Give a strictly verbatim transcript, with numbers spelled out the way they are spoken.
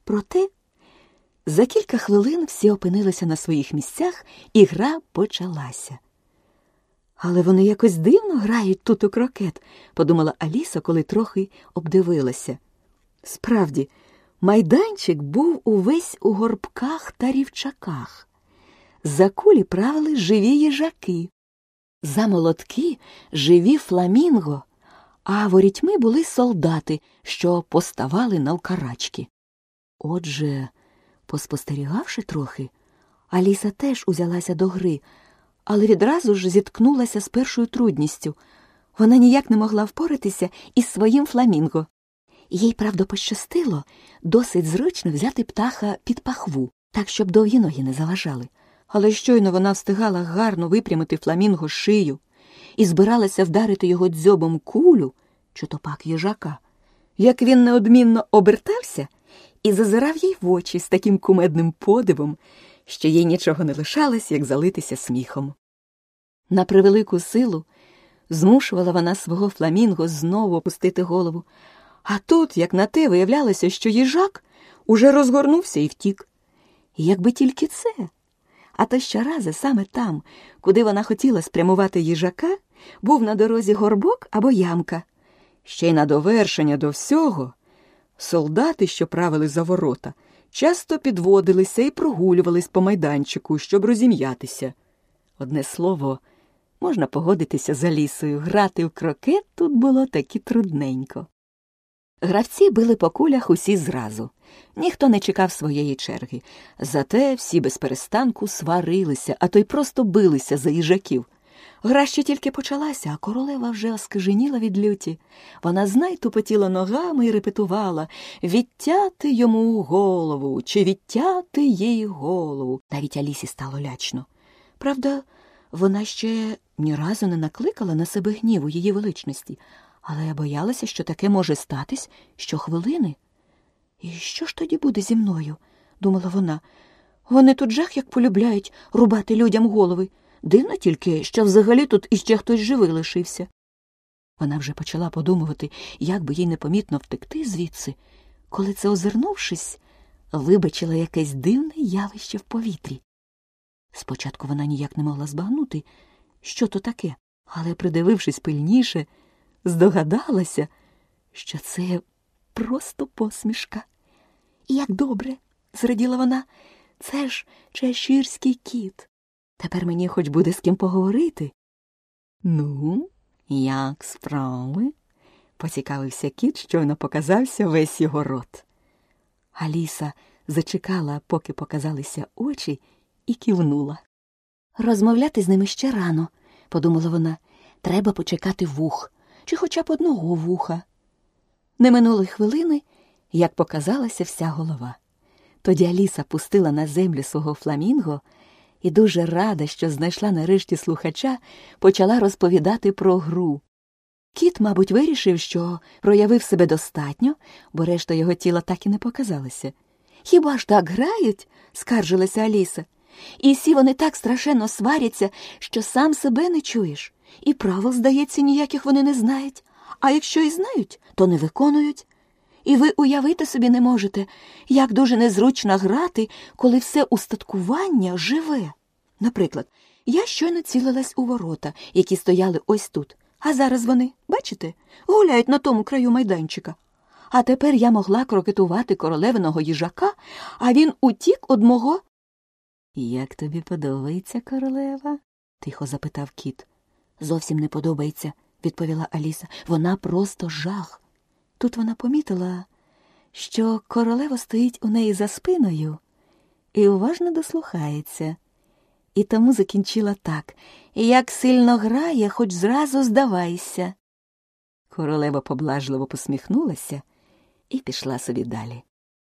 Проте за кілька хвилин всі опинилися на своїх місцях, і гра почалася. «Але вони якось дивно грають тут у крокет», – подумала Аліса, коли трохи обдивилася. Справді, майданчик був увесь у горбках та рівчаках. За кулі правили живі їжаки, за молотки – живі фламінго, а ворітьми були солдати, що поставали навкарачки. Отже, поспостерігавши трохи, Аліса теж узялася до гри, але відразу ж зіткнулася з першою трудністю. Вона ніяк не могла впоратися із своїм фламінго. Їй, правда, пощастило досить зручно взяти птаха під пахву, так, щоб довгі ноги не заважали. Але щойно вона встигала гарно випрямити фламінго шию і збиралася вдарити його дзьобом кулю, чи то пак їжака, як він неодмінно обертався і зазирав їй в очі з таким кумедним подивом, що їй нічого не лишалось, як залитися сміхом. На превелику силу змушувала вона свого фламінго знову опустити голову, а тут, як на те, виявлялося, що їжак уже розгорнувся і втік. І якби тільки це. А то щоразу саме там, куди вона хотіла спрямувати їжака, був на дорозі горбок або ямка. Ще й на довершення до всього солдати, що правили за ворота, часто підводилися і прогулювались по майданчику, щоб розім'ятися. Одне слово, можна погодитися з Алісою, грати в крокет тут було таки трудненько. Гравці били по кулях усі зразу. Ніхто не чекав своєї черги. Зате всі без перестанку сварилися, а то й просто билися за їжаків. Гра ще тільки почалася, а королева вже оскаженіла від люті. Вона знай тупотіла ногами і репетувала «відтяти йому голову» чи «відтяти їй голову». Навіть Алісі стало лячно. Правда, вона ще ні разу не накликала на себе гніву її величності, але я боялася, що таке може статись щохвилини. «І що ж тоді буде зі мною?» – думала вона. «Вони тут жах як полюбляють рубати людям голови. Дивно тільки, що взагалі тут іще хтось живий лишився». Вона вже почала подумувати, як би їй непомітно втекти звідси, коли це, озирнувшись, вибачила якесь дивне явище в повітрі. Спочатку вона ніяк не могла збагнути, що то таке, але, придивившись пильніше, здогадалася, що це просто посмішка. І як добре, зраділа вона, це ж чеширський кіт. Тепер мені хоч буде з ким поговорити. Ну, як справи? Поцікавився кіт, щойно показався весь його рот. Аліса зачекала, поки показалися очі, і кивнула. Розмовляти з ними ще рано, подумала вона. Треба почекати вух, чи хоча б одного вуха. Не минули хвилини, як показалася вся голова. Тоді Аліса пустила на землю свого фламінго і, дуже рада, що знайшла нарешті слухача, почала розповідати про гру. Кіт, мабуть, вирішив, що проявив себе достатньо, бо решта його тіла так і не показалася. «Хіба ж так грають?» – скаржилася Аліса. «І всі вони так страшенно сваряться, що сам себе не чуєш. І правил, здається, ніяких вони не знають. А якщо і знають, то не виконують. І ви уявити собі не можете, як дуже незручно грати, коли все устаткування живе. Наприклад, я щойно цілилась у ворота, які стояли ось тут. А зараз вони, бачите, гуляють на тому краю майданчика. А тепер я могла крокетувати королевиного їжака, а він утік од мого...» «Як тобі подобається, королева?» – тихо запитав кіт. «Зовсім не подобається», – відповіла Аліса. «Вона просто жах». Тут вона помітила, що королева стоїть у неї за спиною і уважно дослухається. І тому закінчила так: «Як сильно грає, хоч зразу здавайся». Королева поблажливо посміхнулася і пішла собі далі.